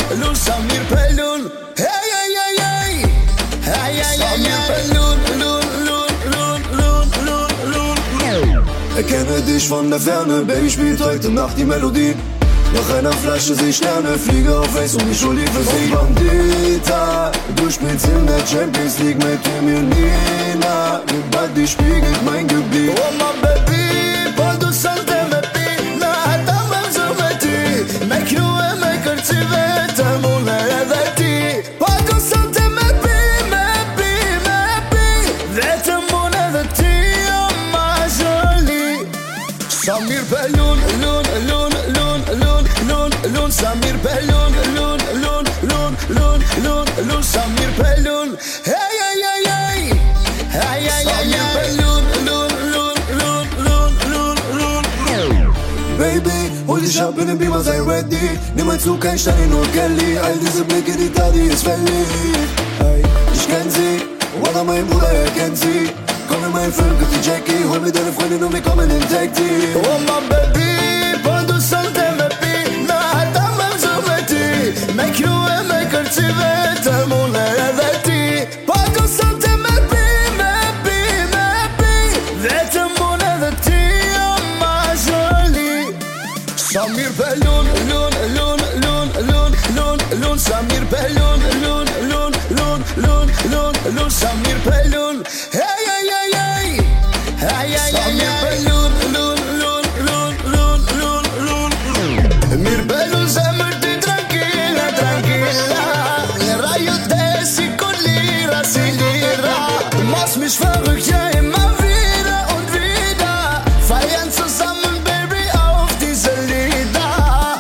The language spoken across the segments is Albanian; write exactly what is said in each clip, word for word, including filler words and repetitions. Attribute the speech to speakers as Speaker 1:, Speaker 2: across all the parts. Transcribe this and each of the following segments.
Speaker 1: lun, Samir Pelun. Hey, hey, hey, hey. Hey, hey, Samir Pelun, lun, lun, lun, lun, lun, lun.
Speaker 2: Erkenne dich von der Ferne, Baby spielt heute Nacht die Melodie. Nach einer Flasche sehe ich Sterne, fliege auf Eis und ich hol die für sie. Bandita, du spielst in der Champions League mit mir Nina. Mit Buddy spiegelt mein Gebiet.
Speaker 1: Oh my baby, podo salte me pi, na hata me zëmeti. Me krue me kërcive të mune edhe ti. Podo salte me pi, me pi, me pi. Dhe të mune edhe ti, oh ma jolie. Samir Pelun, lun, lun, lun, lun, lun, lun, Samir Pelun, lun, lun, lun, lun, lun, lun, Samir Pelun. Hey, hey, hey, hey. Hey, hey, hey, hey. Pelun, lun, lun, lun, lun, lun, lun.
Speaker 2: Baby, hol dich ab in den Beamer, sei ready. Nimm mein Zug, kein Stein und Kelly. All diese Blicke, die Daddy ist verliebt. Hey, ich kenn sie, Walla, mein Bruder, er kennt sie. Komm in meinen Film, gib die Jackie. Hol mir deine Freundin und wir kommen in Tag-Team.
Speaker 1: Oh my baby, podo salte me pi, na hata me zëmeti. Me krue me kërcive të mune edhe ti. Podo salte me pi, me pi, me pi. Dhe të mune edhe ti, oh ma jolie. Samir Pelun, lun, lun, lun, lun, lun, lun, Samir Pelun, lun, lun, lun, lun, lun, lun, Samir Pelun. Hey, hey, hey, hey. Hey, hey, hey, hey. Pelun, lun, lun, lun, lun, lun, lun. Mir Pelun, zemër ti tranquila, tranquila. Lira jote si con lira, si lira. Machst mich verrückt, ja immer wieder und wieder. Feiern zusammen, Baby, auf diese Lieder.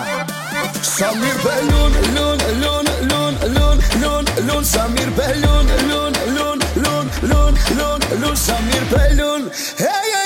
Speaker 1: Samir Pelun, lun, lun, lun, lun, lun, lun, Samir Pelun, lun, lun, lun, lun, lun, lun, Samir Pelun. Hey,